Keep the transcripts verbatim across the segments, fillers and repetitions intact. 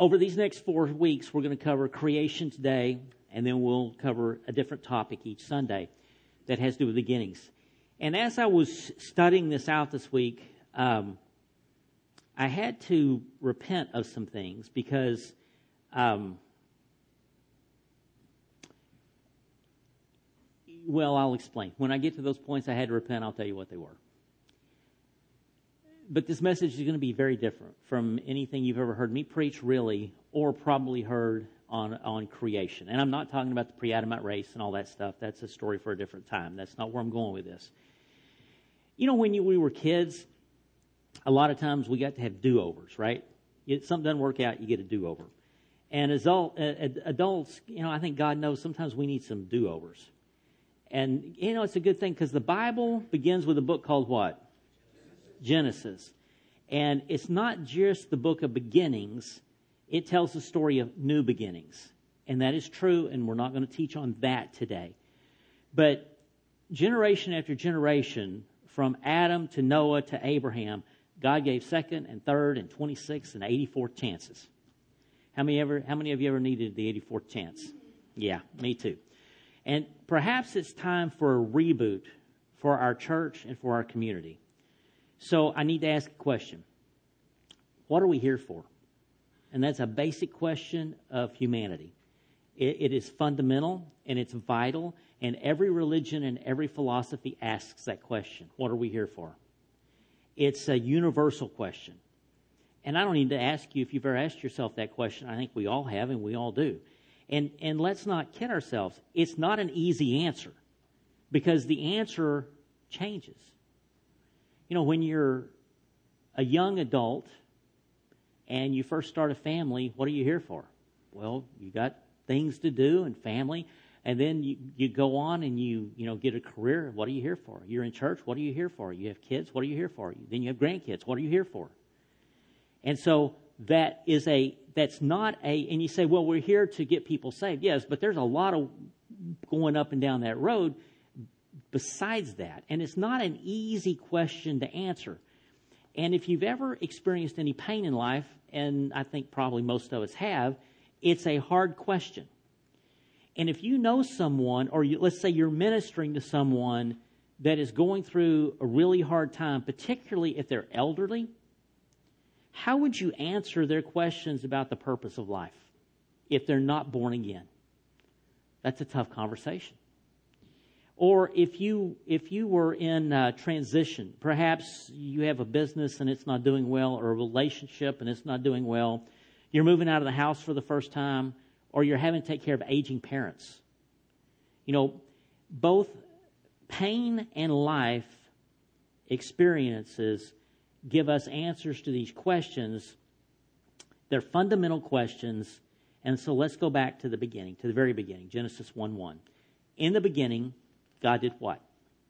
over these next four weeks, we're going to cover creation today, and then we'll cover a different topic each Sunday that has to do with beginnings. And as I was studying this out this week, um, I had to repent of some things because um, well, I'll explain. When I get to those points I had to repent, I'll tell you what they were. But this message is going to be very different from anything you've ever heard me preach, really, or probably heard on on creation. And I'm not talking about the pre-Adamite race and all that stuff. That's a story for a different time. That's not where I'm going with this. You know, when you, we were kids, a lot of times we got to have do-overs, right? If something doesn't work out, you get a do-over. And as adult, uh, adults, you know, I think God knows sometimes we need some do-overs. And, you know, it's a good thing because the Bible begins with a book called what? Genesis. And it's not just the book of beginnings. It tells the story of new beginnings. And that is true, and we're not going to teach on that today. But generation after generation, from Adam to Noah to Abraham, God gave second and third and twenty-sixth and eighty-fourth chances. How many ever? How many of you ever needed the eighty-fourth chance? Yeah, me too. And perhaps it's time for a reboot for our church and for our community. So I need to ask a question. What are we here for? And that's a basic question of humanity. It, it is fundamental and it's vital, and every religion and every philosophy asks that question. What are we here for? It's a universal question. And I don't need to ask you if you've ever asked yourself that question. I think we all have, and we all do. And and let's not kid ourselves. It's not an easy answer because the answer changes. You know, when you're a young adult and you first start a family, what are you here for? Well, you got things to do and family, and then you, you go on and you, you know, get a career. What are you here for? You're in church. What are you here for? You have kids. What are you here for? Then you have grandkids. What are you here for? And so that is a, that's not a, and you say, well, we're here to get people saved. Yes, but there's a lot of going up and down that road besides that. And it's not an easy question to answer. And if you've ever experienced any pain in life, and I think probably most of us have, it's a hard question. And if you know someone, or you, let's say you're ministering to someone that is going through a really hard time, particularly if they're elderly, how would you answer their questions about the purpose of life if they're not born again? That's a tough conversation. Or if you if you were in uh, transition, perhaps you have a business and it's not doing well, or a relationship and it's not doing well. You're moving out of the house for the first time, or you're having to take care of aging parents. You know, both pain and life experiences give us answers to these questions. They're fundamental questions. And so let's go back to the beginning, to the very beginning, Genesis one one. In the beginning, God did what?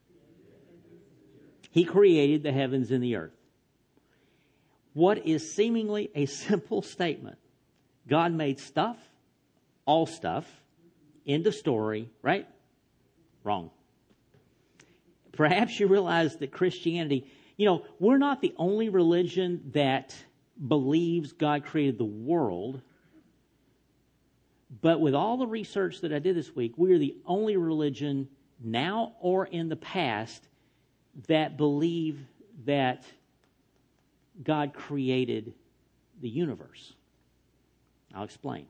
He created the heavens and the earth. What is seemingly a simple statement. God made stuff, all stuff, end of story, right? Wrong. Perhaps you realize that Christianity, you know, we're not the only religion that believes God created the world. But with all the research that I did this week, we are the only religion now or in the past that believe that God created the universe. I'll explain.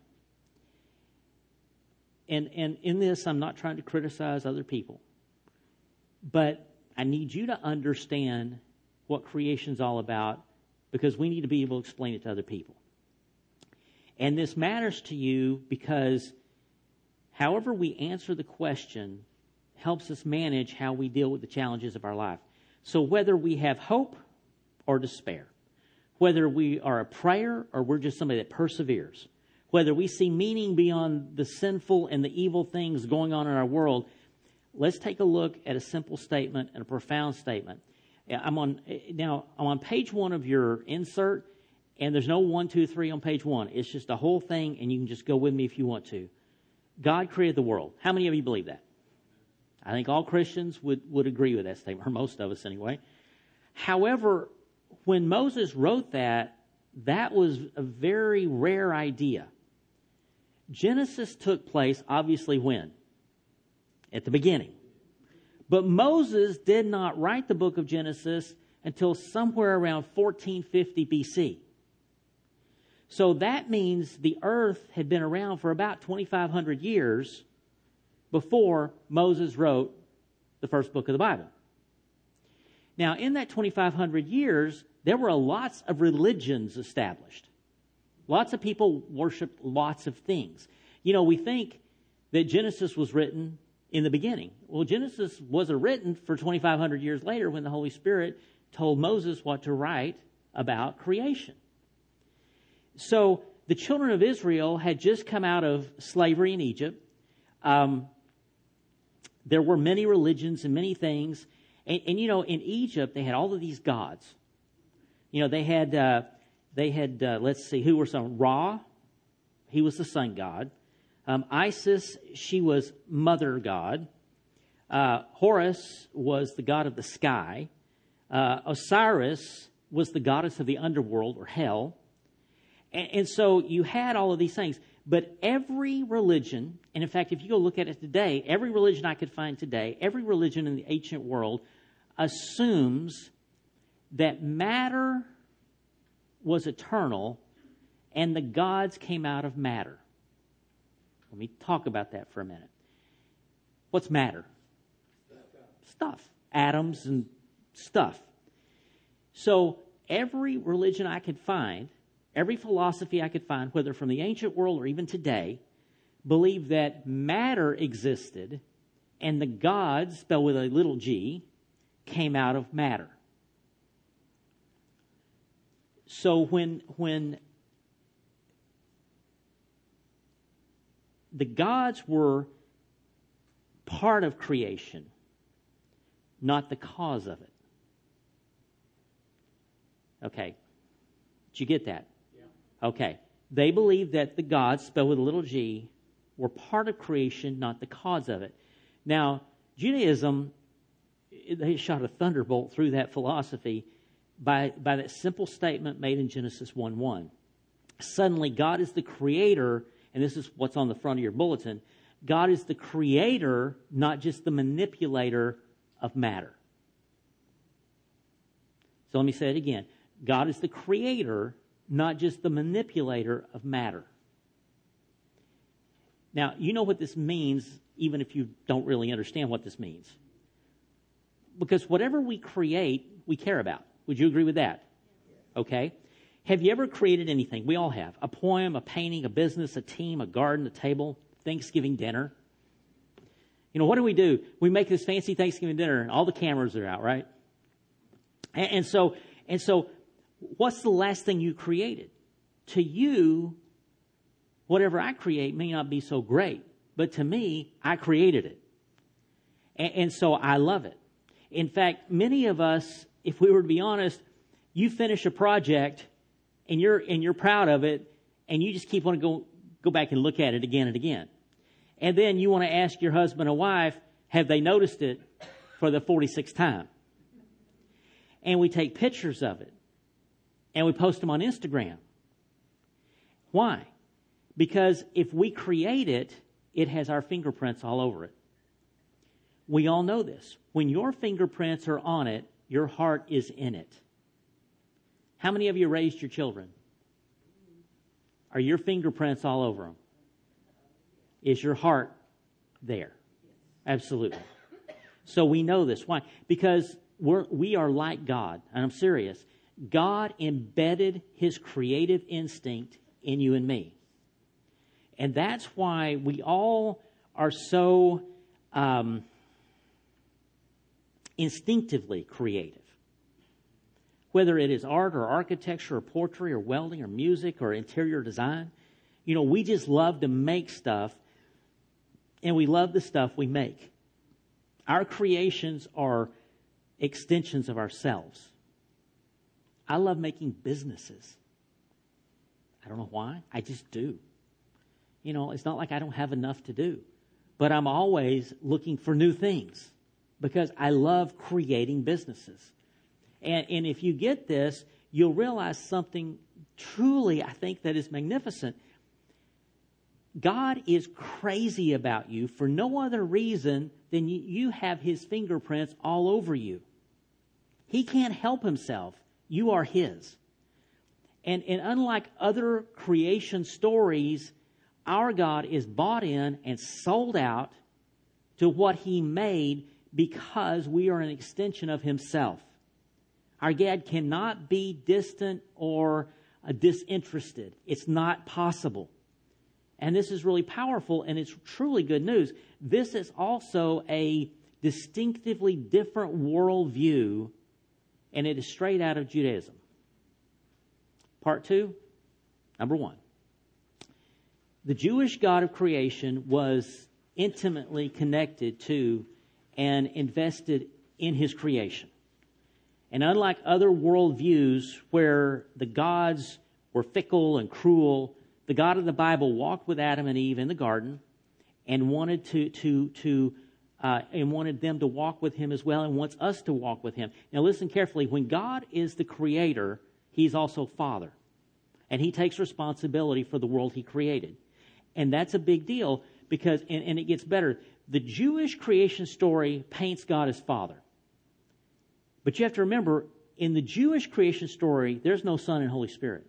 And, and in this, I'm not trying to criticize other people. But I need you to understand what creation's all about, because we need to be able to explain it to other people. And this matters to you because however we answer the question helps us manage how we deal with the challenges of our life. So whether we have hope or despair, whether we are a prayer or we're just somebody that perseveres, whether we see meaning beyond the sinful and the evil things going on in our world, let's take a look at a simple statement and a profound statement. I'm on now. I'm on page one of your insert, and there's no one, two, three on page one. It's just a whole thing, and you can just go with me if you want to. God created the world. How many of you believe that? I think all Christians would, would agree with that statement, or most of us anyway. However, when Moses wrote that, that was a very rare idea. Genesis took place, obviously, when? At the beginning. But Moses did not write the book of Genesis until somewhere around fourteen fifty B C. So that means the earth had been around for about twenty-five hundred years before Moses wrote the first book of the Bible. Now, in that twenty-five hundred years, there were lots of religions established. Lots of people worshiped lots of things. You know, we think that Genesis was written in the beginning. Well, Genesis wasn't written for twenty-five hundred years later when the Holy Spirit told Moses what to write about creation. So the children of Israel had just come out of slavery in Egypt. Um, there were many religions and many things. And, and, you know, in Egypt, they had all of these gods. You know, they had, uh, they had uh, let's see, who were some? Ra, he was the sun god. Um, Isis, she was mother god. Uh, Horus was the god of the sky. Uh, Osiris was the goddess of the underworld, or hell. And, and so you had all of these things. But every religion, and in fact, if you go look at it today, every religion I could find today, every religion in the ancient world assumes that matter was eternal and the gods came out of matter. Let me talk about that for a minute. What's matter? Stuff. Atoms and stuff. So every religion I could find, every philosophy I could find, whether from the ancient world or even today, believed that matter existed and the gods, spelled with a little g, came out of matter. So when, when the gods were part of creation, not the cause of it. Okay. Did you get that? Yeah. Okay. They believed that the gods, spelled with a little g, were part of creation, not the cause of it. Now, Judaism, they shot a thunderbolt through that philosophy by, by that simple statement made in Genesis one one. Suddenly, God is the creator, and this is what's on the front of your bulletin. God is the creator, not just the manipulator of matter. So let me say it again. God is the creator, not just the manipulator of matter. Now, you know what this means, even if you don't really understand what this means. Because whatever we create, we care about. Would you agree with that? Okay. Have you ever created anything? We all have. A poem, a painting, a business, a team, a garden, a table, Thanksgiving dinner. You know, what do we do? We make this fancy Thanksgiving dinner, and all the cameras are out, right? And, and so, and so, what's the last thing you created? To you, whatever I create may not be so great, but to me, I created it. And, and so I love it. In fact, many of us, if we were to be honest, you finish a project and you're and you're proud of it, and you just keep wanting to go go back and look at it again and again. And then you want to ask your husband or wife, have they noticed it for the forty-sixth time? And we take pictures of it and we post them on Instagram. Why? Because if we create it, it has our fingerprints all over it. We all know this. When your fingerprints are on it, your heart is in it. How many of you raised your children? Are your fingerprints all over them? Is your heart there? Absolutely. So we know this. Why? Because we're, we are like God. And I'm serious. God embedded His creative instinct in you and me. And that's why we all are so um, instinctively creative. Whether it is art or architecture or poetry or welding or music or interior design, you know, we just love to make stuff, and we love the stuff we make. Our creations are extensions of ourselves. I love making businesses. I don't know why. I just do. You know, it's not like I don't have enough to do. But I'm always looking for new things because I love creating businesses. And, and if you get this, you'll realize something truly, I think that is magnificent. God is crazy about you for no other reason than you, you have his fingerprints all over you. He can't help himself. You are his. And, and unlike other creation stories, our God is bought in and sold out to what he made because we are an extension of himself. Our God cannot be distant or uh, disinterested. It's not possible. And this is really powerful, and it's truly good news. This is also a distinctively different worldview, and it is straight out of Judaism. Part two, number one. The Jewish God of creation was intimately connected to and invested in his creation. And unlike other worldviews where the gods were fickle and cruel, the God of the Bible walked with Adam and Eve in the garden and wanted to to to uh, and wanted them to walk with him as well, and wants us to walk with him. Now listen carefully. When God is the creator, he's also Father. And he takes responsibility for the world he created. And that's a big deal because, and, and it gets better, the Jewish creation story paints God as Father. But you have to remember, in the Jewish creation story, there's no Son and Holy Spirit.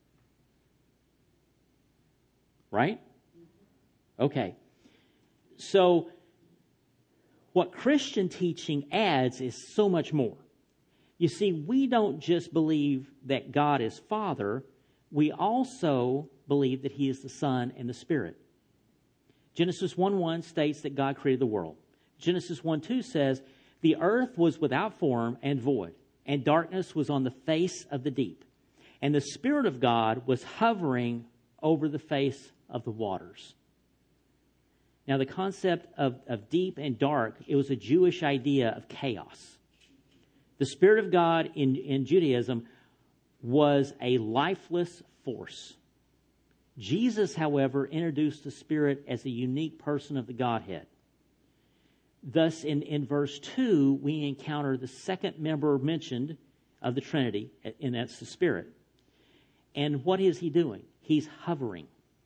Right? Okay. So, what Christian teaching adds is so much more. You see, we don't just believe that God is Father, we also believe that he is the Son and the Spirit. Genesis one one states that God created the world. Genesis one two says, the earth was without form and void, and darkness was on the face of the deep. And the Spirit of God was hovering over the face of the waters. Now, the concept of, of deep and dark, it was a Jewish idea of chaos. The Spirit of God in, in Judaism was a lifeless force. Jesus, however, introduced the Spirit as a unique person of the Godhead. Thus, in, in verse two, we encounter the second member mentioned of the Trinity, and that's the Spirit. And what is he doing? He's hovering.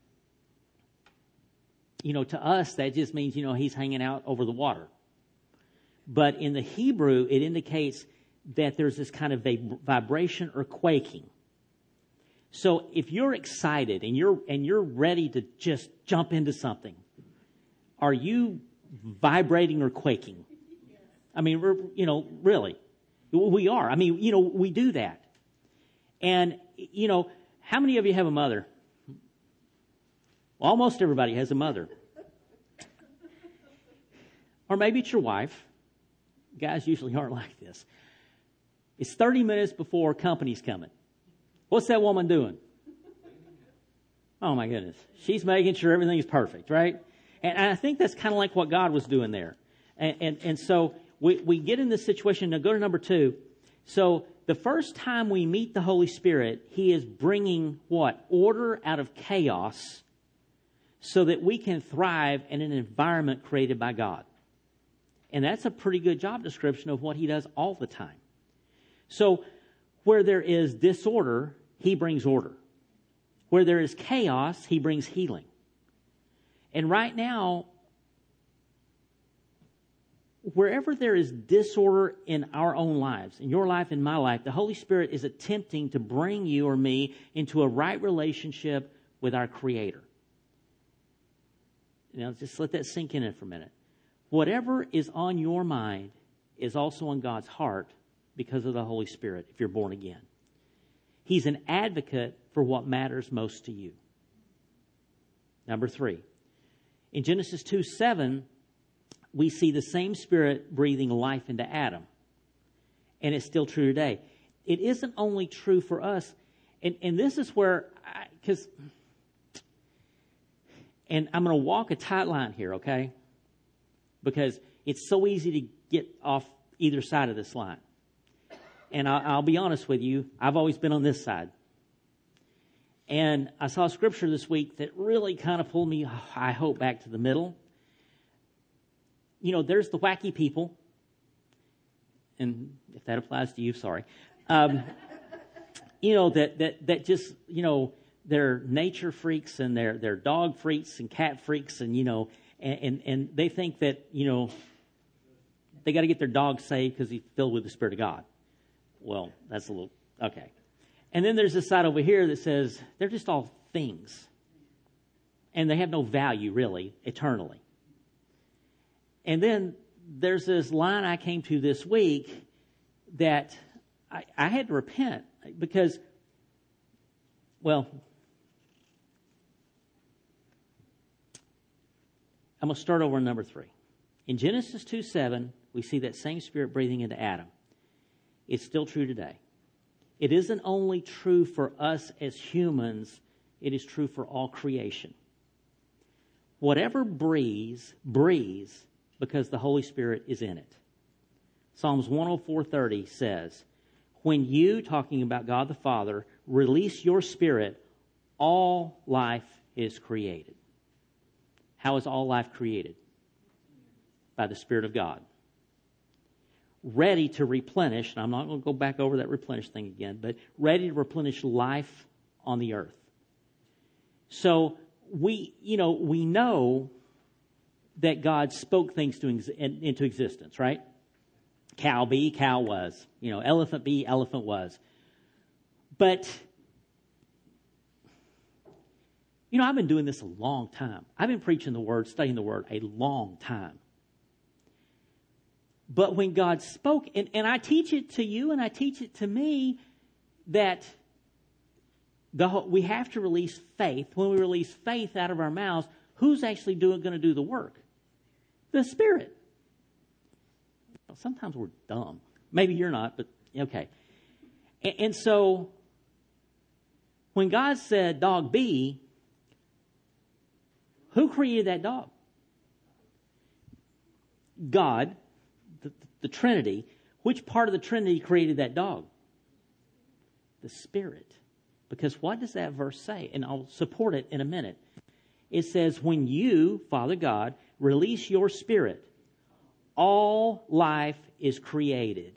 You know, to us, that just means, you know, he's hanging out over the water. But in the Hebrew, it indicates that there's this kind of vib- vibration or quaking. So if you're excited and you're and you're ready to just jump into something, are you vibrating or quaking? I mean, we're, you know, really, we are. I mean, you know, we do that. And, you know, how many of you have a mother? Well, almost everybody has a mother. Or maybe it's your wife. Guys usually aren't like this. It's thirty minutes before company's coming. What's that woman doing? Oh, my goodness. She's making sure everything is perfect, right? And I think that's kind of like what God was doing there. And, and, and so we, we get in this situation. Now go to number two. So the first time we meet the Holy Spirit, he is bringing what? Order out of chaos so that we can thrive in an environment created by God. And that's a pretty good job description of what he does all the time. So where there is disorder, he brings order. Where there is chaos, he brings healing. And right now, wherever there is disorder in our own lives, in your life, in my life, the Holy Spirit is attempting to bring you or me into a right relationship with our Creator. Now, just let that sink in for a minute. Whatever is on your mind is also on God's heart because of the Holy Spirit, if you're born again. He's an advocate for what matters most to you. Number three. In Genesis two seven, we see the same Spirit breathing life into Adam. And it's still true today. It isn't only true for us. And, and this is where, because, and I'm going to walk a tight line here, okay? Because it's so easy to get off either side of this line. And I'll, I'll be honest with you, I've always been on this side. And I saw a scripture this week that really kind of pulled me, I hope, back to the middle. You know, there's the wacky people. And if that applies to you, sorry. Um, you know, that, that, that just, you know, they're nature freaks and they're, they're dog freaks and cat freaks and, you know, and, and, and they think that, you know, they got to get their dog saved because he's filled with the Spirit of God. Well, that's a little, okay. And then there's this side over here that says they're just all things. And they have no value, really, eternally. And then there's this line I came to this week that I, I had to repent because, well, I'm going to start over in number three. In Genesis two seven, we see that same Spirit breathing into Adam. It's still true today. It isn't only true for us as humans, it is true for all creation. Whatever breathes, breathes because the Holy Spirit is in it. Psalms one oh four thirty says, when you, talking about God the Father, release your Spirit, all life is created. How is all life created? By the Spirit of God. Ready to replenish, and I'm not going to go back over that replenish thing again, but ready to replenish life on the earth. So we, you know, we know that God spoke things to, into existence, right? Cow be, cow was. You know, elephant be, elephant was. But, you know, I've been doing this a long time. I've been preaching the Word, studying the Word a long time. But when God spoke, and, and I teach it to you and I teach it to me, that the whole, we have to release faith. When we release faith out of our mouths, who's actually doing, going to do the work? The Spirit. Well, sometimes we're dumb. Maybe you're not, but okay. And, and so, when God said, dog be, who created that dog? God. The Trinity. Which part of the Trinity created that dog? The Spirit. Because what does that verse say? And I'll support it in a minute. It says, when you, Father God, release your Spirit, all life is created,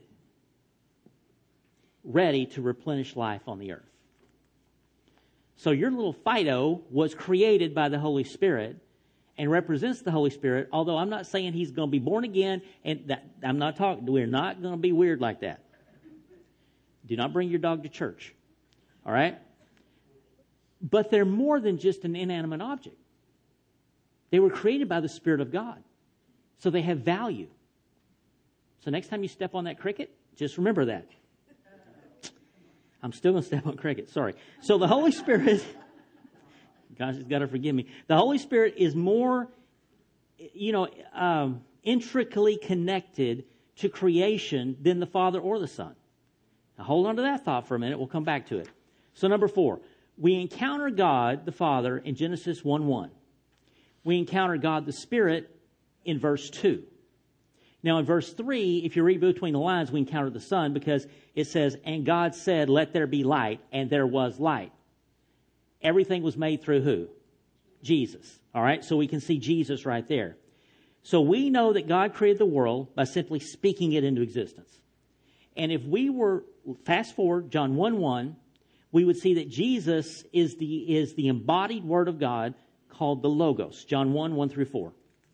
ready to replenish life on the earth. So your little Fido was created by the Holy Spirit and represents the Holy Spirit, although I'm not saying he's going to be born again, and that, I'm not talking, we're not going to be weird like that. Do not bring your dog to church, all right? But they're more than just an inanimate object. They were created by the Spirit of God, so they have value. So next time you step on that cricket, just remember that. I'm still going to step on cricket, sorry. So the Holy Spirit... Gosh, he's got to forgive me. The Holy Spirit is more, you know, um, intricately connected to creation than the Father or the Son. Now, hold on to that thought for a minute. We'll come back to it. So, number four, we encounter God the Father in Genesis one one. We encounter God the Spirit in verse two. Now, in verse three, if you read between the lines, we encounter the Son because it says, and God said, let there be light, and there was light. Everything was made through who? Jesus. All right, so we can see Jesus right there. So we know that God created the world by simply speaking it into existence. And if we were, fast forward, John one one, we would see that Jesus is the, is the embodied Word of God called the Logos. John one, one through four.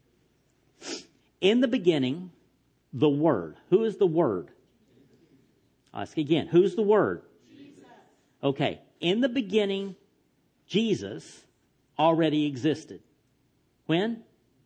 In the beginning, the Word. Who is the Word? I'll ask again. Who's the Word? Jesus. Okay. In the beginning, Jesus already existed. When?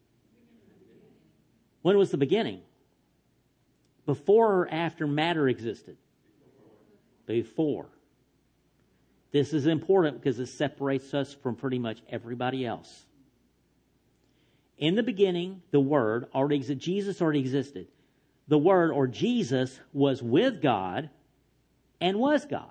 When was the beginning? Before or after matter existed? Before. This is important because it separates us from pretty much everybody else. In the beginning, the Word already existed. Jesus already existed. The Word, or Jesus, was with God and was God.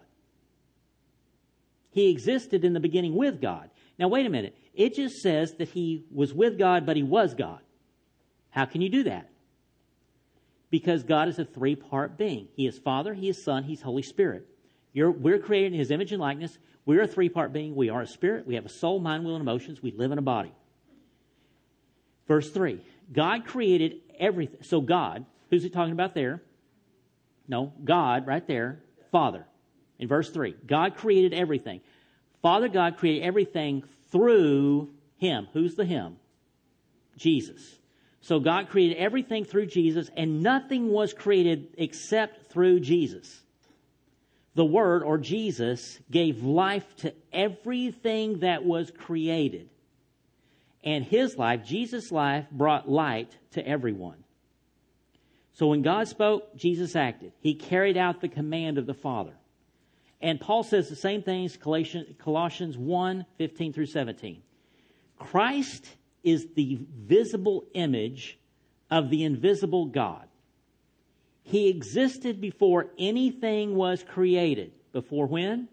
He existed in the beginning with God. Now, wait a minute. It just says that he was with God, but he was God. How can you do that? Because God is a three-part being. He is Father, He is Son, He's Holy Spirit. You're, we're created in His image and likeness. We're a three-part being. We are a spirit. We have a soul, mind, will, and emotions. We live in a body. Verse three. God created everything. So God, who's he talking about there? No, God right there, Father. In verse three, God created everything. Father God created everything through Him. Who's the Him? Jesus. So God created everything through Jesus, and nothing was created except through Jesus. The Word, or Jesus, gave life to everything that was created. And His life, Jesus' life, brought light to everyone. So when God spoke, Jesus acted. He carried out the command of the Father. And Paul says the same things, Colossians one, fifteen through seventeen. Christ is the visible image of the invisible God. He existed before anything was created. Before when?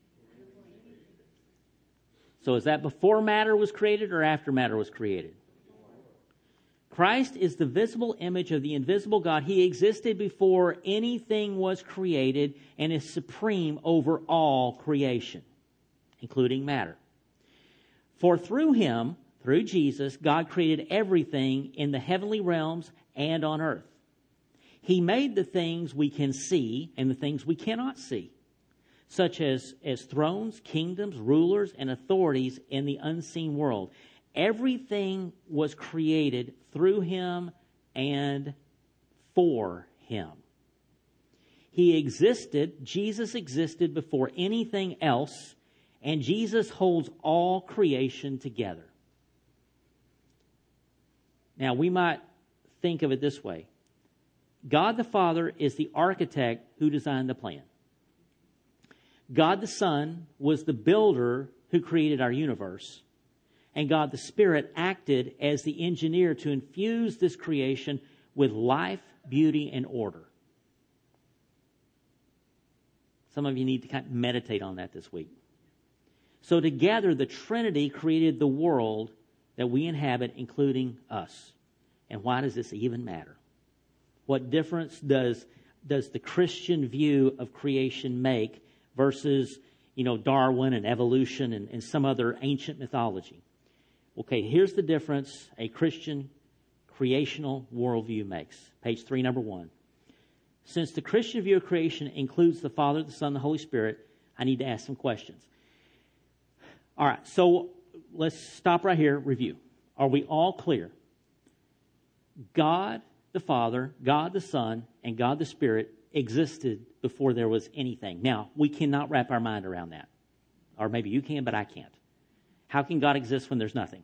So is that before matter was created or after matter was created? Christ is the visible image of the invisible God. He existed before anything was created and is supreme over all creation, including matter. For through Him, through Jesus, God created everything in the heavenly realms and on earth. He made the things we can see and the things we cannot see, such as, as thrones, kingdoms, rulers, and authorities in the unseen world. Everything was created through Him and for Him. He existed, Jesus existed before anything else, and Jesus holds all creation together. Now, we might think of it this way. God the Father is the architect who designed the plan. God the Son was the builder who created our universe. And God the Spirit acted as the engineer to infuse this creation with life, beauty, and order. Some of you need to kind of meditate on that this week. So together, the Trinity created the world that we inhabit, including us. And why does this even matter? What difference does, does the Christian view of creation make versus, you know, Darwin and evolution and, and some other ancient mythology? Okay, here's the difference a Christian creational worldview makes. Page three, number one. Since the Christian view of creation includes the Father, the Son, the Holy Spirit, I need to ask some questions. All right, so let's stop right here, review. Are we all clear? God the Father, God the Son, and God the Spirit existed before there was anything. Now, we cannot wrap our mind around that. Or maybe you can, but I can't. How can God exist when there's nothing?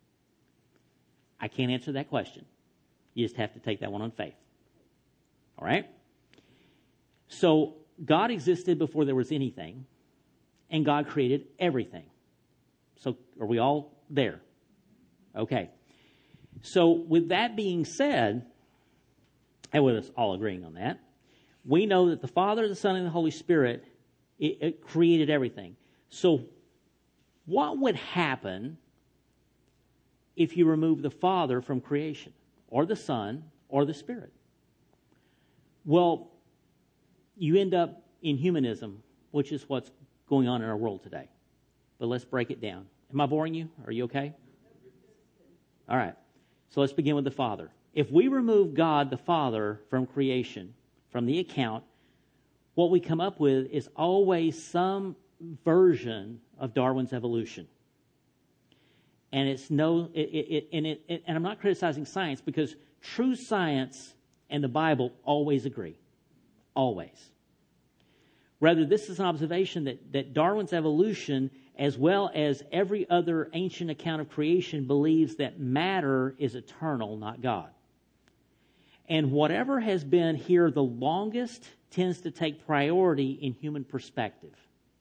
I can't answer that question. You just have to take that one on faith. All right? So, God existed before there was anything, and God created everything. So, are we all there? Okay. So, with that being said, and with us all agreeing on that, we know that the Father, the Son, and the Holy Spirit it, it created everything. So, what would happen if you remove the Father from creation, or the Son, or the Spirit? Well, you end up in humanism, which is what's going on in our world today. But let's break it down. Am I boring you? Are you okay? All right. So let's begin with the Father. If we remove God, the Father, from creation, from the account, what we come up with is always some version of Darwin's evolution. And it's no, it, it, and, it, it, and I'm not criticizing science, because true science and the Bible always agree. Always. Rather, this is an observation that, that Darwin's evolution, as well as every other ancient account of creation, believes that matter is eternal, not God. And whatever has been here the longest tends to take priority in human perspective.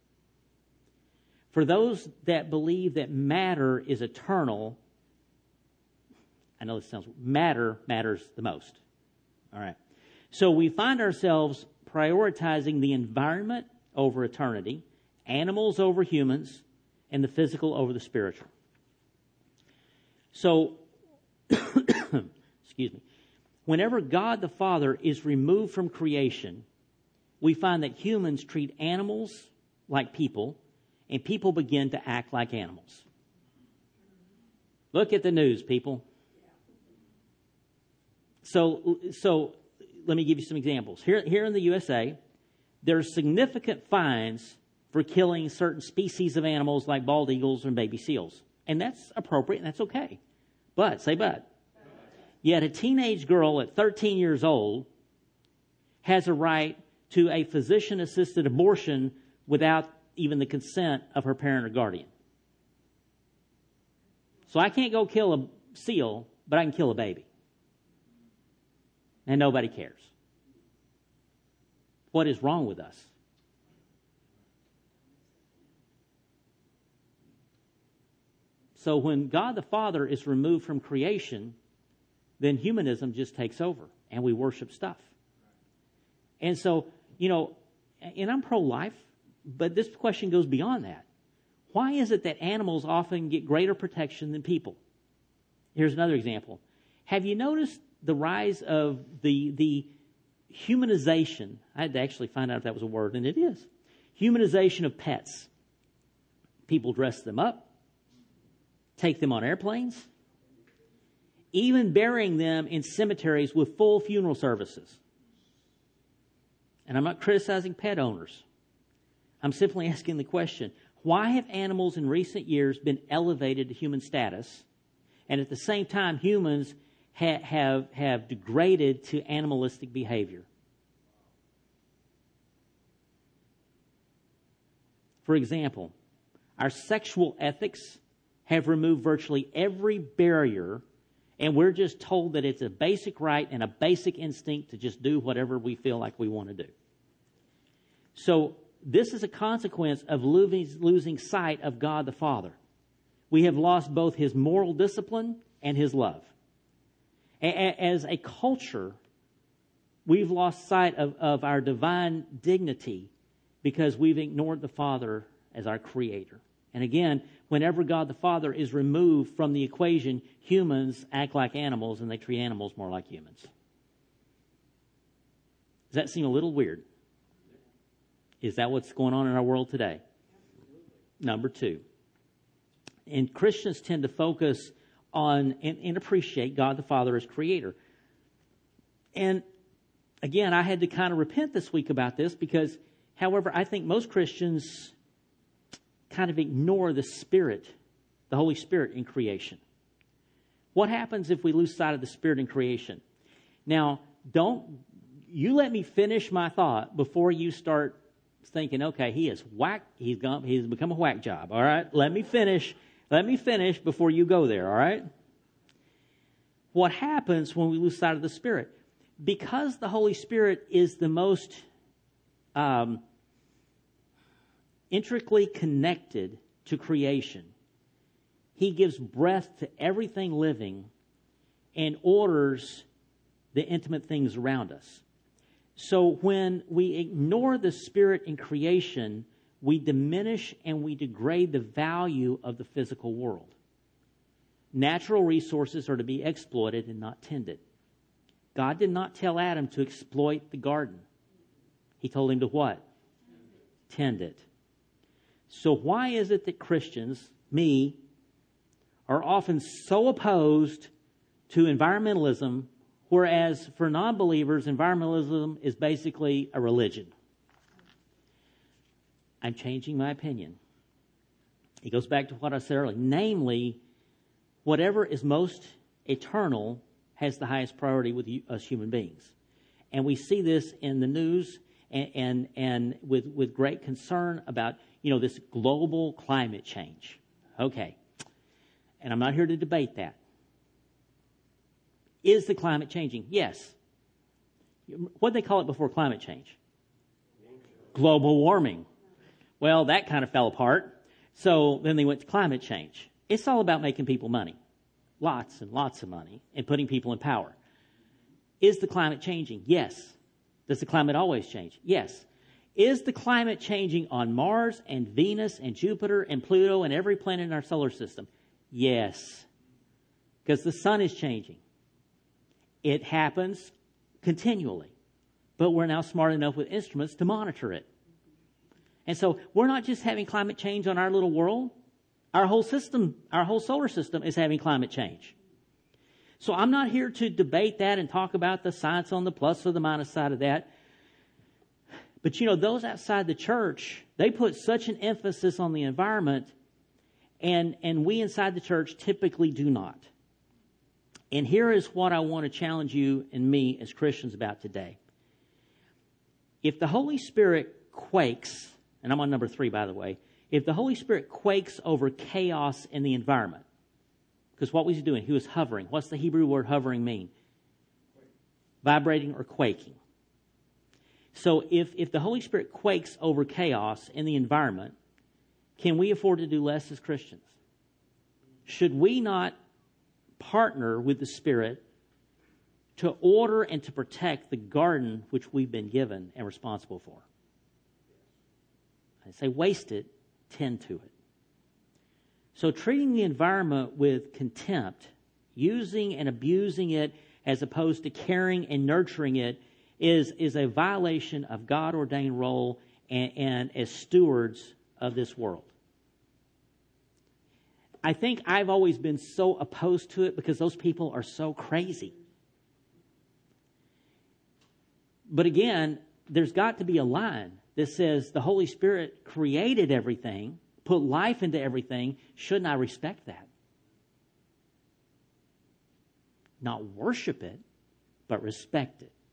For those that believe that matter is eternal, I know this sounds, matter matters the most. All right. So we find ourselves prioritizing the environment over eternity, animals over humans, and the physical over the spiritual. So, excuse me, whenever God the Father is removed from creation, we find that humans treat animals like people, and people begin to act like animals. Look at the news, people. So, so let me give you some examples. Here, here in the U S A, there are significant fines for killing certain species of animals like bald eagles and baby seals. And that's appropriate and that's okay. But, say but. Yet a teenage girl at thirteen years old has a right to a physician-assisted abortion without even the consent of her parent or guardian. So I can't go kill a seal, but I can kill a baby. And nobody cares. What is wrong with us? So when God the Father is removed from creation, then humanism just takes over and we worship stuff. And so, you know, and I'm pro-life, but this question goes beyond that. Why is it that animals often get greater protection than people? Here's another example. Have you noticed the rise of the, the humanization? I had to actually find out if that was a word, and it is. Humanization of pets. People dress them up, take them on airplanes, even burying them in cemeteries with full funeral services. And I'm not criticizing pet owners. I'm simply asking the question, why have animals in recent years been elevated to human status, and at the same time humans ha- have, have degraded to animalistic behavior? For example, our sexual ethics have removed virtually every barrier, and we're just told that it's a basic right and a basic instinct to just do whatever we feel like we want to do. So this is a consequence of losing, losing sight of God the Father. We have lost both His moral discipline and His love. A- as a culture, we've lost sight of, of our divine dignity because we've ignored the Father as our Creator. And again, whenever God the Father is removed from the equation, humans act like animals and they treat animals more like humans. Does that seem a little weird? Is that what's going on in our world today? Number two. And Christians tend to focus on and, and appreciate God the Father as Creator. And again, I had to kind of repent this week about this because, however, I think most Christians kind of ignore the Spirit, the Holy Spirit in creation. What happens if we lose sight of the Spirit in creation? Now, don't, you let me finish my thought before you start thinking, okay, he is whack, he's gone, he's become a whack job, all right? Let me finish, let me finish before you go there, all right? What happens when we lose sight of the Spirit? Because the Holy Spirit is the most um, intricately connected to creation, He gives breath to everything living and orders the intimate things around us. So when we ignore the Spirit in creation, we diminish and we degrade the value of the physical world. Natural resources are to be exploited and not tended. God did not tell Adam to exploit the garden. He told him to what? Tend it. So why is it that Christians, me, are often so opposed to environmentalism, whereas for non-believers, environmentalism is basically a religion? I'm changing my opinion. It goes back to what I said earlier. Namely, whatever is most eternal has the highest priority with us human beings. And we see this in the news and, and, and with, with great concern about, you know, this global climate change. Okay. And I'm not here to debate that. Is the climate changing? Yes. What did they call it before climate change? Global warming. Well, that kind of fell apart. So then they went to climate change. It's all about making people money. Lots and lots of money and putting people in power. Is the climate changing? Yes. Does the climate always change? Yes. Is the climate changing on Mars and Venus and Jupiter and Pluto and every planet in our solar system? Yes. Because the sun is changing. It happens continually. But we're now smart enough with instruments to monitor it. And so we're not just having climate change on our little world. Our whole system, our whole solar system is having climate change. So I'm not here to debate that and talk about the science on the plus or the minus side of that. But you know, those outside the church, they put such an emphasis on the environment, and, and we inside the church typically do not. And here is what I want to challenge you and me as Christians about today. If the Holy Spirit quakes, and I'm on number three, by the way, if the Holy Spirit quakes over chaos in the environment, because what was he doing? He was hovering. What's the Hebrew word hovering mean? Vibrating or quaking. So if, if the Holy Spirit quakes over chaos in the environment, can we afford to do less as Christians? Should we not partner with the Spirit to order and to protect the garden which we've been given and responsible for? I say waste it, tend to it. So treating the environment with contempt, using and abusing it as opposed to caring and nurturing it is, is a violation of God-ordained role and, and as stewards of this world. I think I've always been so opposed to it because those people are so crazy. But again, there's got to be a line that says the Holy Spirit created everything, put life into everything. Shouldn't I respect that? Not worship it, but respect it.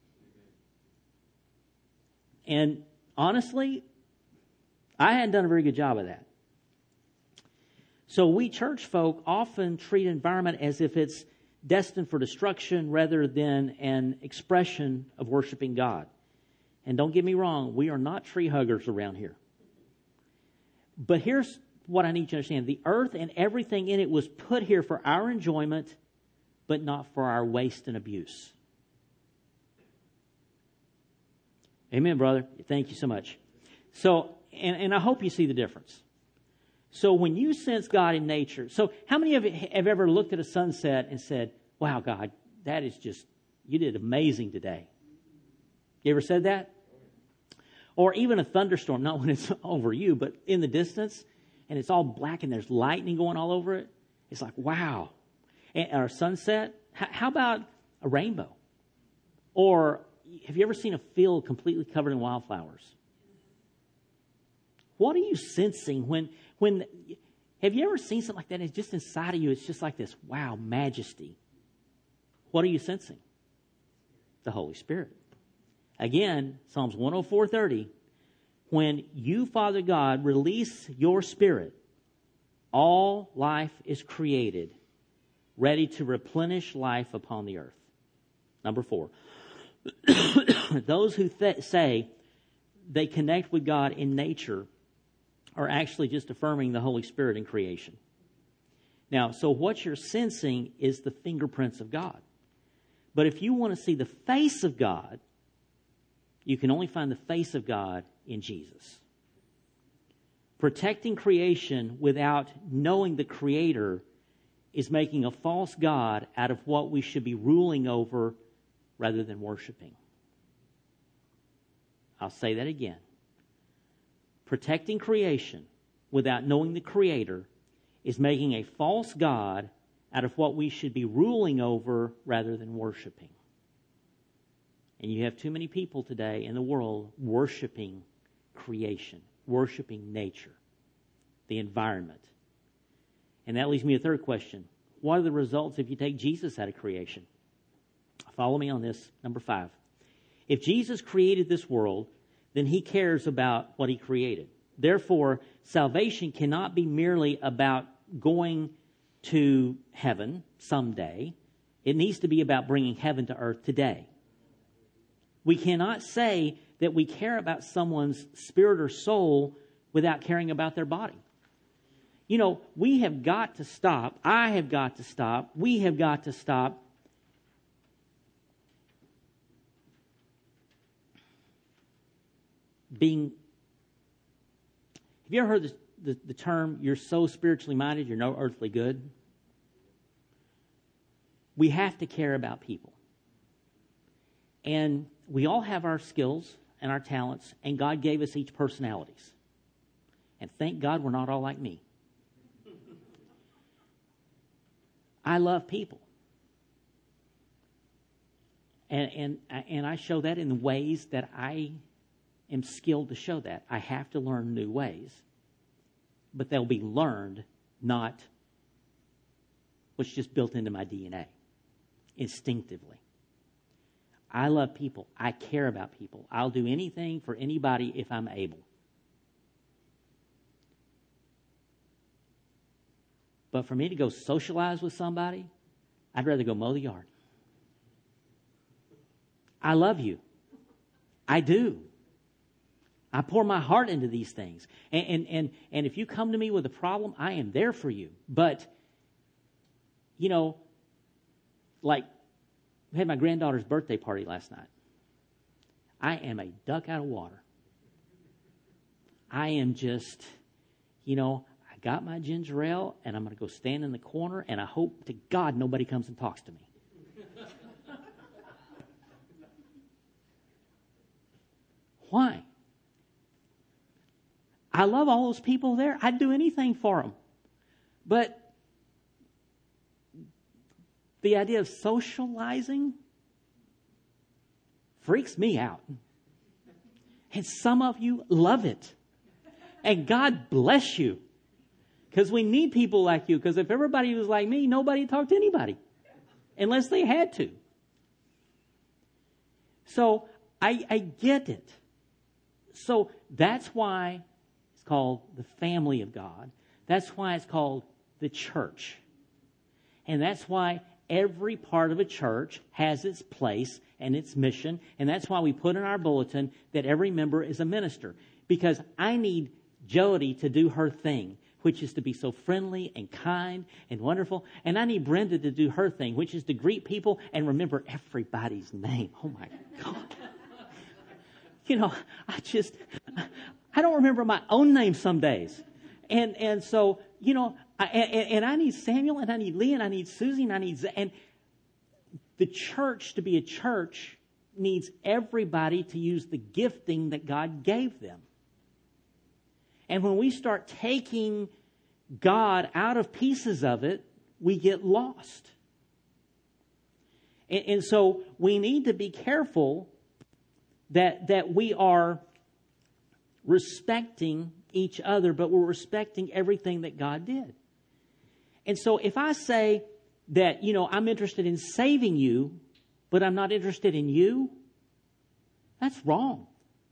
And honestly, I hadn't done a very good job of that. So we church folk often treat environment as if it's destined for destruction rather than an expression of worshiping God. And don't get me wrong, we are not tree huggers around here. But here's what I need you to understand. The earth and everything in it was put here for our enjoyment, but not for our waste and abuse. Amen, brother. Thank you so much. So, and, and I hope you see the difference. So when you sense God in nature, so how many of you have ever looked at a sunset and said, wow, God, that is just, you did amazing today? You ever said that? Or even a thunderstorm, not when it's over you, but in the distance, and it's all black and there's lightning going all over it. It's like, wow. And, or sunset. H- how about a rainbow? Or have you ever seen a field completely covered in wildflowers? What are you sensing when, when, have you ever seen something like that? It's just inside of you. It's just like this, wow, majesty. What are you sensing? The Holy Spirit. Again, Psalms one oh four thirty, when you, Father God, release your Spirit, all life is created, ready to replenish life upon the earth. Number four, those who th- say they connect with God in nature are actually just affirming the Holy Spirit in creation. Now, so what you're sensing is the fingerprints of God. But if you want to see the face of God, you can only find the face of God in Jesus. Protecting creation without knowing the Creator is making a false God out of what we should be ruling over rather than worshiping. I'll say that again. Protecting creation without knowing the Creator is making a false God out of what we should be ruling over rather than worshiping. And you have too many people today in the world worshiping creation, worshiping nature, the environment. And that leads me to a third question. What are the results if you take Jesus out of creation? Follow me on this. Number five. If Jesus created this world, then he cares about what he created. Therefore, salvation cannot be merely about going to heaven someday. It needs to be about bringing heaven to earth today. We cannot say that we care about someone's spirit or soul without caring about their body. You know, we have got to stop. I have got to stop. We have got to stop being... Have you ever heard this, the, the term, you're so spiritually minded, you're no earthly good? We have to care about people. And we all have our skills and our talents, and God gave us each personalities. And thank God we're not all like me. I love people. And, and, and I show that in the ways that I am skilled to show that. I have to learn new ways. But they'll be learned, not what's just built into my D N A, instinctively. I love people. I care about people. I'll do anything for anybody if I'm able. But for me to go socialize with somebody, I'd rather go mow the yard. I love you. I do. I pour my heart into these things. And, and, and, and if you come to me with a problem, I am there for you. But, you know, like, we had my granddaughter's birthday party last night. I am a duck out of water. I am just, you know, I got my ginger ale, and I'm going to go stand in the corner, and I hope to God nobody comes and talks to me. Why? I love all those people there. I'd do anything for them. But the idea of socializing freaks me out. And some of you love it. And God bless you. Because we need people like you. Because if everybody was like me, nobody would talk to anybody. Unless they had to. So I, I get it. So that's why it's called the family of God. That's why it's called the church. And that's why every part of a church has its place and its mission. And that's why we put in our bulletin that every member is a minister. Because I need Jody to do her thing, which is to be so friendly and kind and wonderful. And I need Brenda to do her thing, which is to greet people and remember everybody's name. Oh, my God. You know, I just, I don't remember my own name some days. And and so, you know, I, and, and I need Samuel, and I need Lee, and I need Susie, and I need, Z- and the church, to be a church, needs everybody to use the gifting that God gave them. And when we start taking God out of pieces of it, we get lost. And, and so we need to be careful that that we are respecting each other, but we're respecting everything that God did. And so if I say that, you know, I'm interested in saving you, but I'm not interested in you, that's wrong.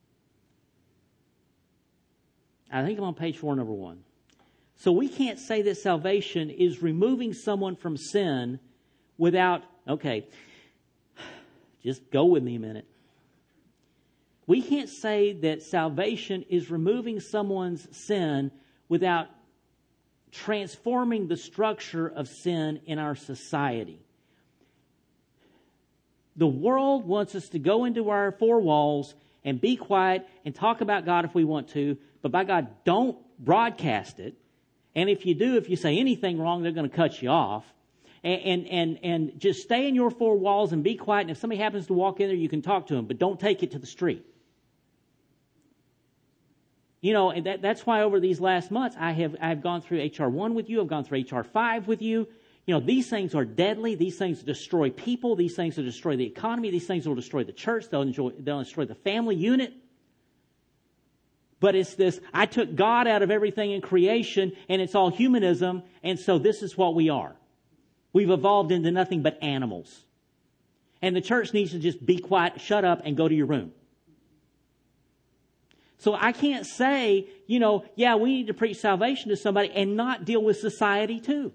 I think I'm on page four, number one. So we can't say that salvation is removing someone from sin without, okay, just go with me a minute. We can't say that salvation is removing someone's sin without transforming the structure of sin in our society. The world wants us to go into our four walls and be quiet and talk about God if we want to, but by God, don't broadcast it. And if you do, if you say anything wrong, they're going to cut you off. And, and, and, and just stay in your four walls and be quiet. And if somebody happens to walk in there, you can talk to them, but don't take it to the street. You know, and that, that's why over these last months, I have I've gone through H R one with you. I've gone through H R five with you. You know, these things are deadly. These things destroy people. These things will destroy the economy. These things will destroy the church. They'll, enjoy, they'll destroy the family unit. But it's this, I took God out of everything in creation, and it's all humanism, and so this is what we are. We've evolved into nothing but animals. And the church needs to just be quiet, shut up, and go to your room. So I can't say, you know, yeah, we need to preach salvation to somebody and not deal with society too.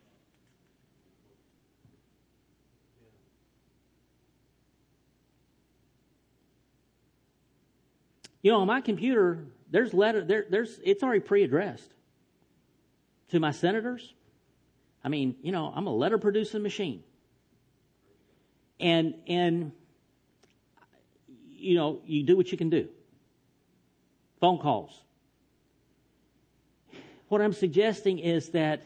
You know, on my computer, there's letter there, there's it's already pre-addressed to my senators. I mean, you know, I'm a letter producing machine. And and you know, you do what you can do. Phone calls. What I'm suggesting is that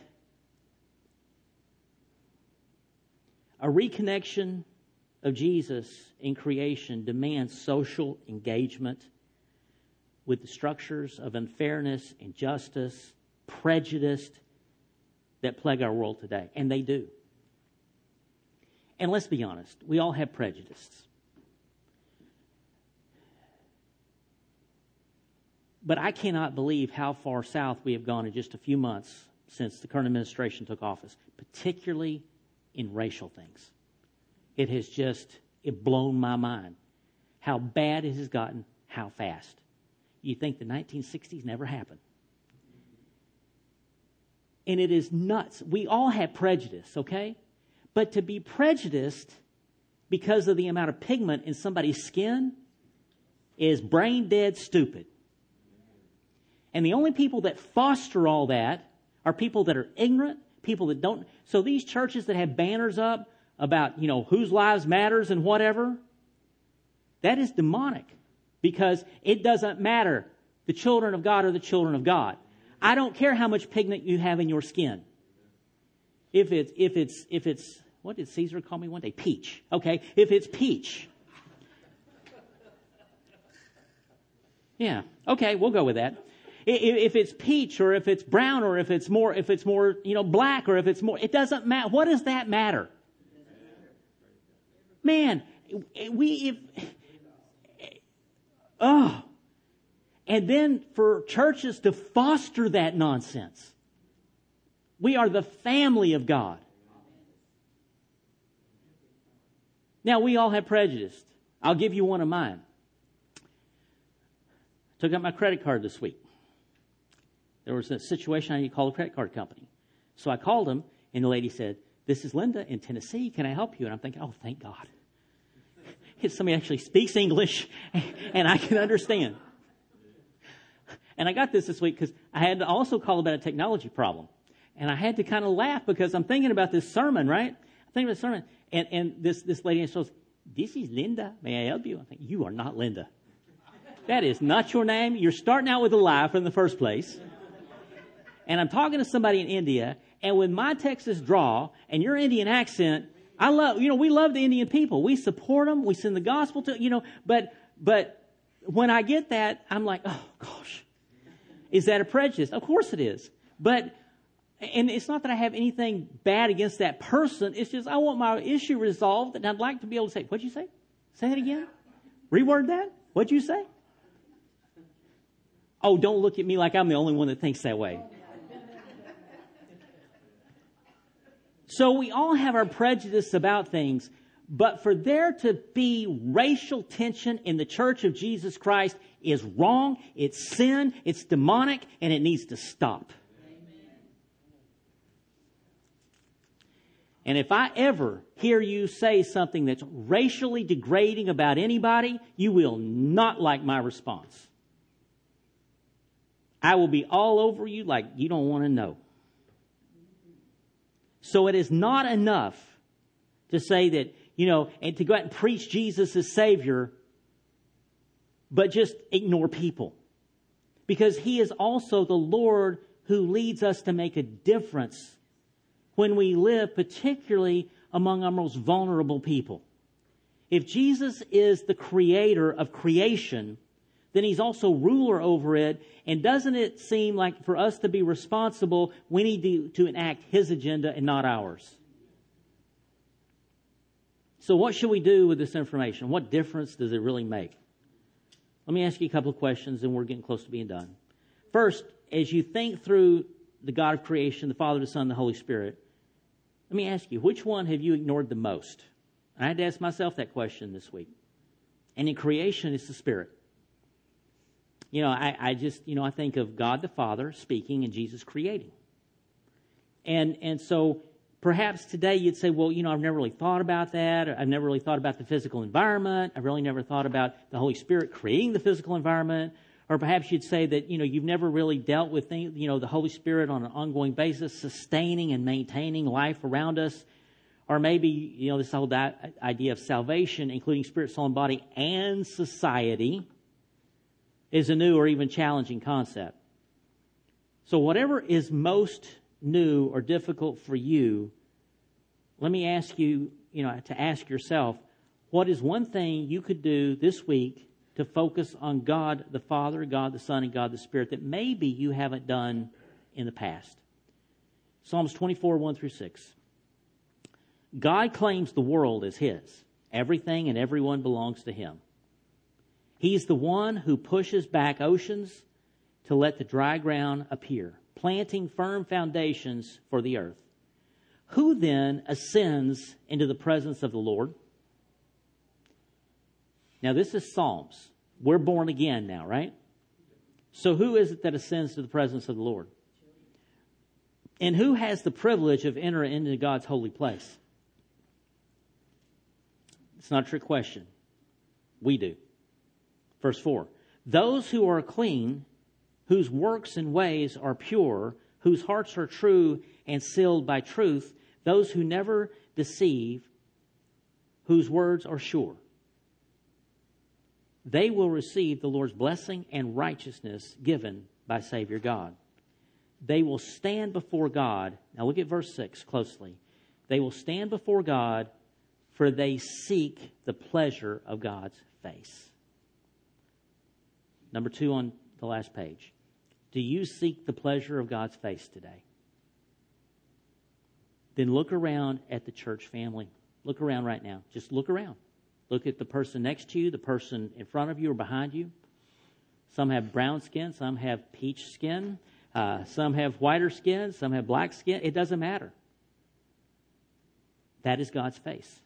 a reconnection of Jesus in creation demands social engagement with the structures of unfairness, injustice, prejudice that plague our world today. And they do. And let's be honest, we all have prejudice. But I cannot believe how far south we have gone in just a few months since the current administration took office, particularly in racial things. It has just it blown my mind how bad it has gotten, how fast. You think the nineteen sixties never happened. And it is nuts. We all have prejudice, okay? But to be prejudiced because of the amount of pigment in somebody's skin is brain dead stupid. And the only people that foster all that are people that are ignorant, people that don't. So these churches that have banners up about, you know, whose lives matters and whatever, that is demonic because it doesn't matter. The children of God are the children of God. I don't care how much pigment you have in your skin. If it's, if it's, if it's, what did Caesar call me one day? Peach. Okay. If it's peach. Yeah. Okay. We'll go with that. If it's peach or if it's brown or if it's more, if it's more, you know, black or if it's more, it doesn't matter. What does that matter? Man, we, if, oh, and then for churches to foster that nonsense. We are the family of God. Now, we all have prejudice. I'll give you one of mine. Took out my credit card this week. There was a situation I need to call a credit card company. So I called them, and the lady said, "This is Linda in Tennessee. Can I help you?" And I'm thinking, oh, thank God. Somebody actually speaks English, and I can understand. And I got this this week because I had to also call about a technology problem. And I had to kind of laugh because I'm thinking about this sermon, right? I'm thinking about the sermon. And, and this, this lady says, "This is Linda. May I help you?" I think, you are not Linda. That is not your name. You're starting out with a lie from the first place. And I'm talking to somebody in India, and with my Texas drawl and your Indian accent, I love, you know, we love the Indian people. We support them. We send the gospel to, you know, but, but when I get that, I'm like, oh gosh, is that a prejudice? Of course it is. But, and it's not that I have anything bad against that person. It's just I want my issue resolved, and I'd like to be able to say, what'd you say? Say that again? Reword that? What'd you say? Oh, don't look at me like I'm the only one that thinks that way. So we all have our prejudice about things, but for there to be racial tension in the Church of Jesus Christ is wrong, it's sin, it's demonic, and it needs to stop. Amen. And if I ever hear you say something that's racially degrading about anybody, you will not like my response. I will be all over you like you don't want to know. So it is not enough to say that, you know, and to go out and preach Jesus as Savior, but just ignore people. Because He is also the Lord who leads us to make a difference when we live, particularly among our most vulnerable people. If Jesus is the creator of creation, then He's also ruler over it. And doesn't it seem like for us to be responsible, we need to, to enact His agenda and not ours? So what should we do with this information? What difference does it really make? Let me ask you a couple of questions, and we're getting close to being done. First, as you think through the God of creation, the Father, the Son, the Holy Spirit, let me ask you, which one have you ignored the most? I had to ask myself that question this week. And in creation, it's the Spirit. You know, I, I just, you know, I think of God the Father speaking and Jesus creating. And and so perhaps today you'd say, well, you know, I've never really thought about that. I've never really thought about the physical environment. I've really never thought about the Holy Spirit creating the physical environment. Or perhaps you'd say that, you know, you've never really dealt with, things, you know, the Holy Spirit on an ongoing basis, sustaining and maintaining life around us. Or maybe, you know, this whole di- idea of salvation, including spirit, soul, and body, and society, is a new or even challenging concept. So whatever is most new or difficult for you, let me ask you, you know, to ask yourself, what is one thing you could do this week to focus on God the Father, God the Son, and God the Spirit that maybe you haven't done in the past? Psalms twenty-four, one through six. God claims the world as His. Everything and everyone belongs to Him. He's the one who pushes back oceans to let the dry ground appear, planting firm foundations for the earth. Who then ascends into the presence of the Lord? Now, this is Psalms. We're born again now, right? So who is it that ascends to the presence of the Lord? And who has the privilege of entering into God's holy place? It's not a trick question. We do. Verse four. Those who are clean, whose works and ways are pure, whose hearts are true and sealed by truth, those who never deceive, whose words are sure. They will receive the Lord's blessing and righteousness given by Savior God. They will stand before God. Now look at verse six closely. They will stand before God, for they seek the pleasure of God's face. Number two on the last page. Do you seek the pleasure of God's face today? Then look around at the church family. Look around right now. Just look around. Look at the person next to you, the person in front of you or behind you. Some have brown skin, some have peach skin, uh, some have whiter skin, some have black skin. It doesn't matter. That is God's face.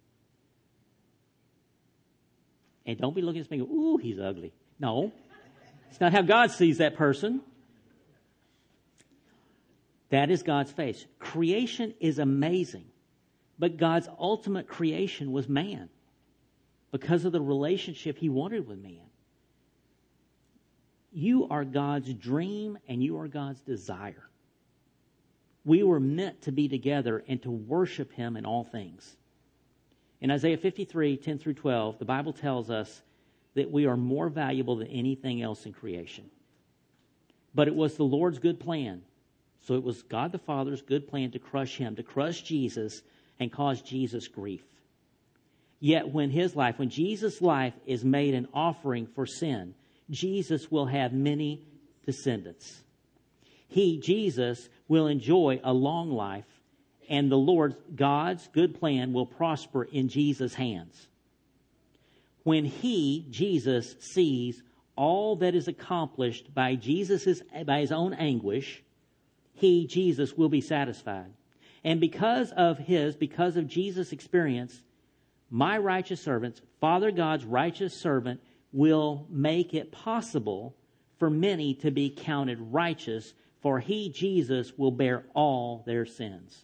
And don't be looking at me and go, ooh, he's ugly. No, it's not how God sees that person. That is God's face. Creation is amazing, but God's ultimate creation was man because of the relationship He wanted with man. You are God's dream and you are God's desire. We were meant to be together and to worship Him in all things. In Isaiah fifty-three, ten through twelve, the Bible tells us that we are more valuable than anything else in creation. But it was the Lord's good plan. So it was God the Father's good plan to crush Him, to crush Jesus and cause Jesus grief. Yet when His life, when Jesus' life is made an offering for sin, Jesus will have many descendants. He, Jesus, will enjoy a long life, and the Lord, God's good plan, will prosper in Jesus' hands. When He, Jesus, sees all that is accomplished by Jesus's, by His own anguish, He, Jesus, will be satisfied. And because of His, because of Jesus' experience, my righteous servants, Father God's righteous servant, will make it possible for many to be counted righteous, for He, Jesus, will bear all their sins.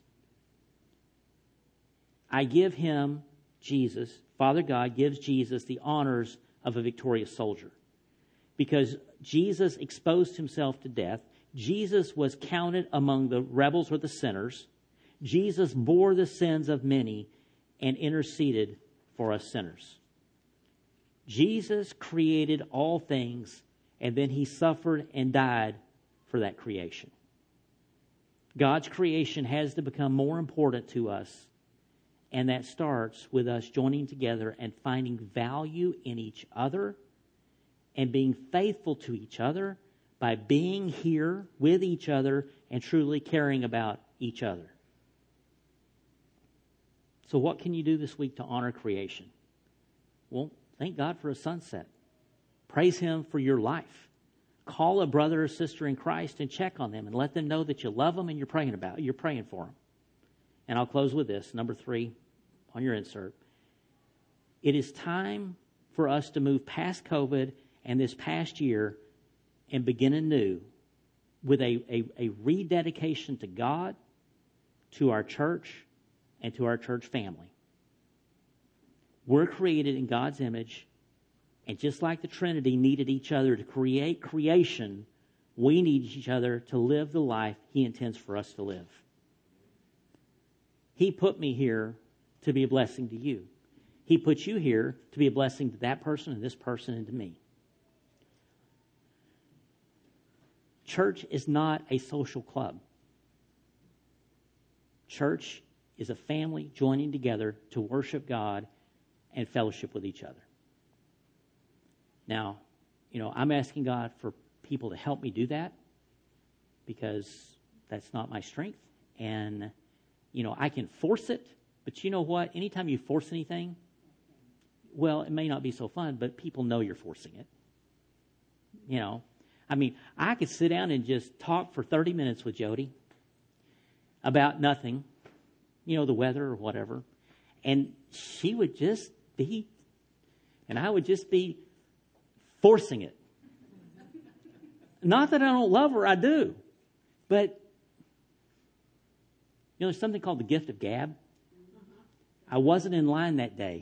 I give Him, Jesus, Father God gives Jesus the honors of a victorious soldier. Because Jesus exposed Himself to death, Jesus was counted among the rebels or the sinners. Jesus bore the sins of many and interceded for us sinners. Jesus created all things, and then He suffered and died for that creation. God's creation has to become more important to us, and that starts with us joining together and finding value in each other and being faithful to each other by being here with each other and truly caring about each other. So what can you do this week to honor creation? Well, thank God for a sunset. Praise Him for your life. Call a brother or sister in Christ and check on them and let them know that you love them and you're praying about, you're praying for them. And I'll close with this, number three on your insert. It is time for us to move past COVID and this past year and begin anew with a, a, a rededication to God, to our church, and to our church family. We're created in God's image, and just like the Trinity needed each other to create creation, we need each other to live the life He intends for us to live. He put me here to be a blessing to you. He put you here to be a blessing to that person and this person and to me. Church is not a social club. Church is a family joining together to worship God and fellowship with each other. Now, you know, I'm asking God for people to help me do that because that's not my strength. And, you know, I can force it, but you know what? Anytime you force anything, well, it may not be so fun, but people know you're forcing it. You know, I mean, I could sit down and just talk for thirty minutes with Jody about nothing, you know, the weather or whatever. And she would just be, and I would just be forcing it. Not that I don't love her, I do. But, you know, there's something called the gift of gab. I wasn't in line that day.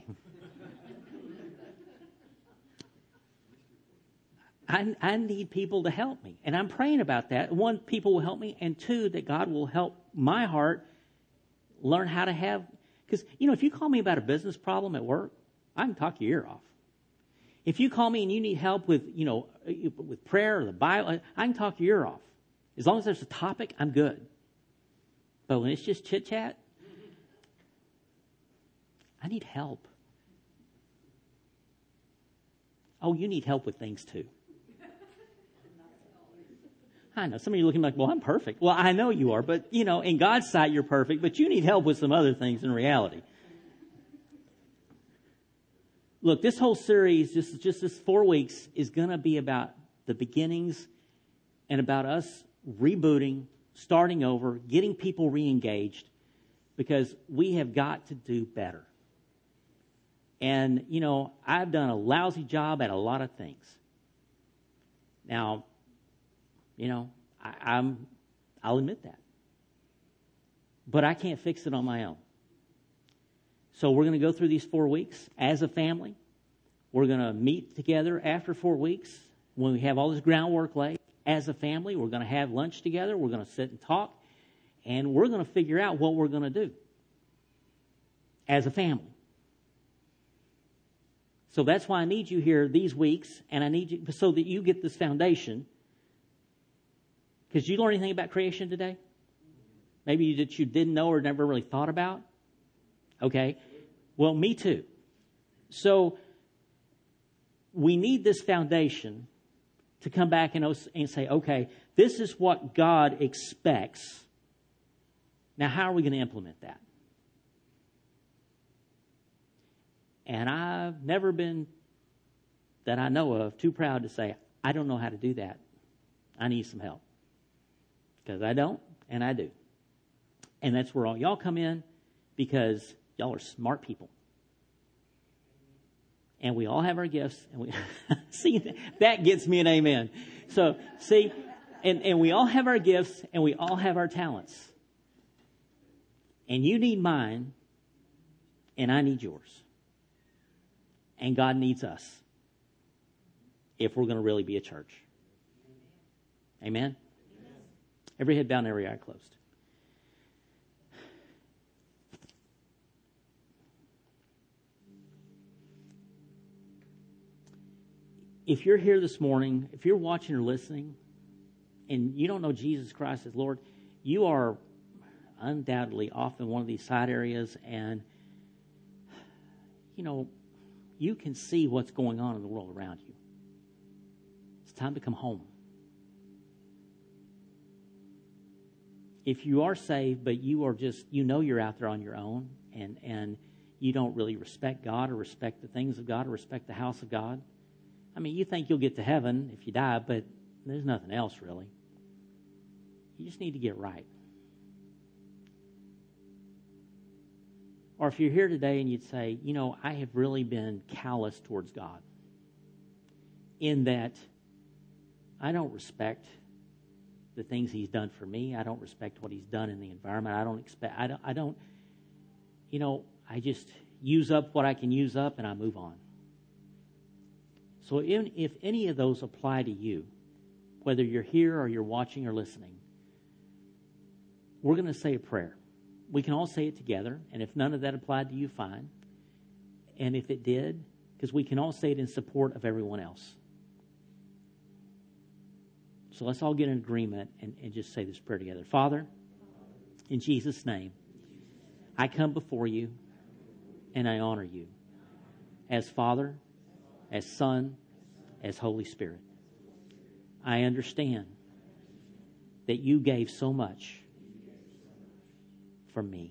I, I need people to help me. And I'm praying about that. One, people will help me. And two, that God will help my heart learn how to have... Because, you know, if you call me about a business problem at work, I can talk your ear off. If you call me and you need help with, you know, with prayer or the Bible, I can talk your ear off. As long as there's a topic, I'm good. But when it's just chit-chat, I need help. Oh, you need help with things too. I know. Some of you are looking like, well, I'm perfect. Well, I know you are, but, you know, in God's sight, you're perfect, but you need help with some other things in reality. Look, this whole series, just, just this four weeks, is going to be about the beginnings and about us rebooting, starting over, getting people re-engaged, because we have got to do better. And, you know, I've done a lousy job at a lot of things. Now, you know, I, I'm, I'll admit that. But I can't fix it on my own. So we're going to go through these four weeks as a family. We're going to meet together after four weeks when we have all this groundwork laid. As a family, we're going to have lunch together. We're going to sit and talk. And we're going to figure out what we're going to do as a family. So that's why I need you here these weeks, and I need you so that you get this foundation. Because you learn anything about creation today? Maybe you, that you didn't know or never really thought about? Okay. Well, me too. So we need this foundation to come back and, and say, okay, this is what God expects. Now, how are we going to implement that? And I've never been, that I know of, too proud to say, I don't know how to do that. I need some help. Because I don't, and I do. And that's where all y'all come in, because y'all are smart people. And we all have our gifts. And we see, that gets me an amen. So, see, and, and we all have our gifts, and we all have our talents. And you need mine, and I need yours. And God needs us if we're going to really be a church. Amen? Every head bowed and every eye closed. If you're here this morning, if you're watching or listening, and you don't know Jesus Christ as Lord, you are undoubtedly off in one of these side areas, and, you know, you can see what's going on in the world around you. It's time to come home. If you are saved, but you are just, you know you're out there on your own, and, and you don't really respect God or respect the things of God or respect the house of God. I mean, you think you'll get to heaven if you die, but there's nothing else really. You just need to get right. Or if you're here today and you'd say, you know, I have really been callous towards God in that I don't respect the things He's done for me. I don't respect what He's done in the environment. I don't expect, I don't, I don't, you know, I just use up what I can use up and I move on. So even if any of those apply to you, whether you're here or you're watching or listening, we're going to say a prayer. We can all say it together, and if none of that applied to you, fine. And if it did, because we can all say it in support of everyone else. So let's all get in agreement and, and just say this prayer together. Father, in Jesus' name, I come before you and I honor you as Father, as Son, as Holy Spirit. I understand that you gave so much for me.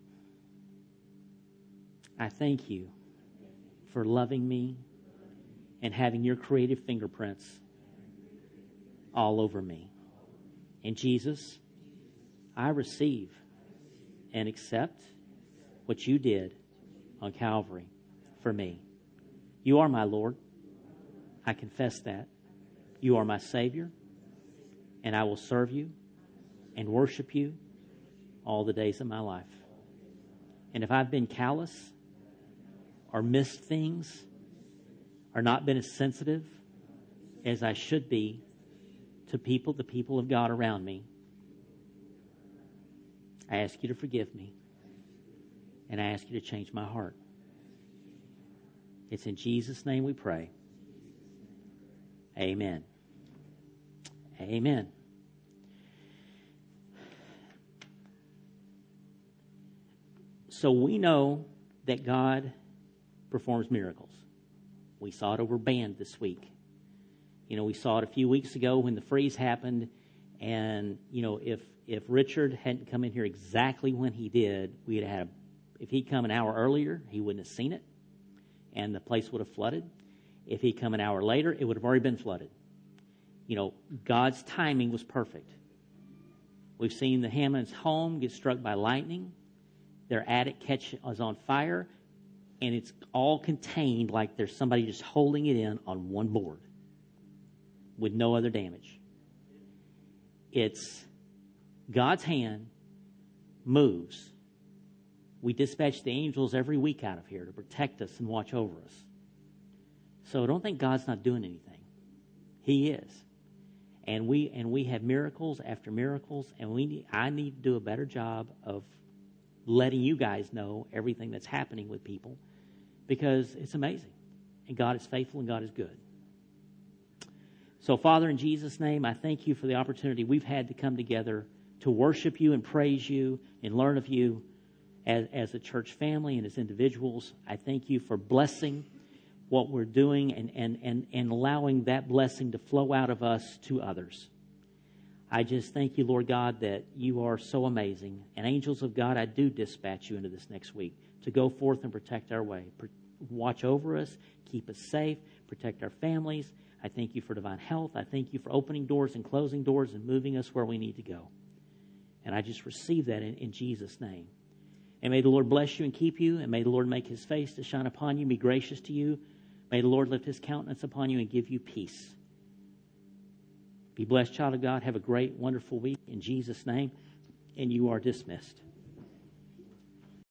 I thank you for loving me and having your creative fingerprints all over me. And Jesus, I receive and accept what you did on Calvary for me. You are my Lord. I confess that. You are my Savior, and I will serve you and worship you all the days of my life. And if I've been callous or missed things or not been as sensitive as I should be to people, the people of God around me, I ask you to forgive me, and I ask you to change my heart. It's in Jesus' name we pray. Amen. Amen. So we know that God performs miracles. We saw it over band this week. You know, we saw it a few weeks ago when the freeze happened, and, you know, if if Richard hadn't come in here exactly when he did, we'd have, if he'd come an hour earlier, he wouldn't have seen it, and the place would have flooded. If he'd come an hour later, it would have already been flooded. You know, God's timing was perfect. We've seen the Hammonds' home get struck by lightning. Their attic catch is on fire, and it's all contained like there's somebody just holding it in on one board with no other damage. It's God's hand moves. We dispatch the angels every week out of here to protect us and watch over us. So don't think God's not doing anything. He is. And we and we have miracles after miracles, and we need, I need to do a better job of letting you guys know everything that's happening with people, because it's amazing. And God is faithful and God is good. So, Father, in Jesus' name, I thank you for the opportunity we've had to come together to worship you and praise you and learn of you as, as a church family and as individuals. I thank you for blessing what we're doing and, and, and, and allowing that blessing to flow out of us to others. I just thank you, Lord God, that you are so amazing. And angels of God, I do dispatch you into this next week to go forth and protect our way. Watch over us, keep us safe, protect our families. I thank you for divine health. I thank you for opening doors and closing doors and moving us where we need to go. And I just receive that in, in Jesus' name. And may the Lord bless you and keep you, and may the Lord make his face to shine upon you, be gracious to you. May the Lord lift his countenance upon you and give you peace. Be blessed, child of God. Have a great, wonderful week in Jesus' name, and you are dismissed.